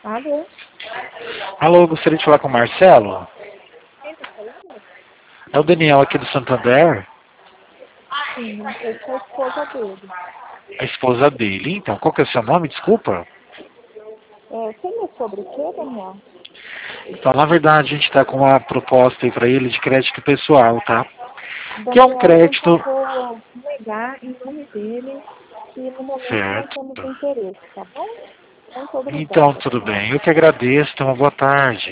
Alô? Alô, gostaria de falar com o Marcelo? Quem tá falando? É o Daniel aqui do Santander, Sim, eu sou a esposa dele. a esposa dele. Então, qual que é o seu nome? Desculpa. Seria sobre o quê, Daniel? Então, na verdade, a gente está com uma proposta aí para ele de crédito pessoal, tá? Que é um Daniel, eu já crédito... vou negar em nome dele que no momento não Certo. temos interesse, tá bom? Muito Então, obrigada, tudo Daniel. bem. Eu que agradeço. Tenha uma boa tarde.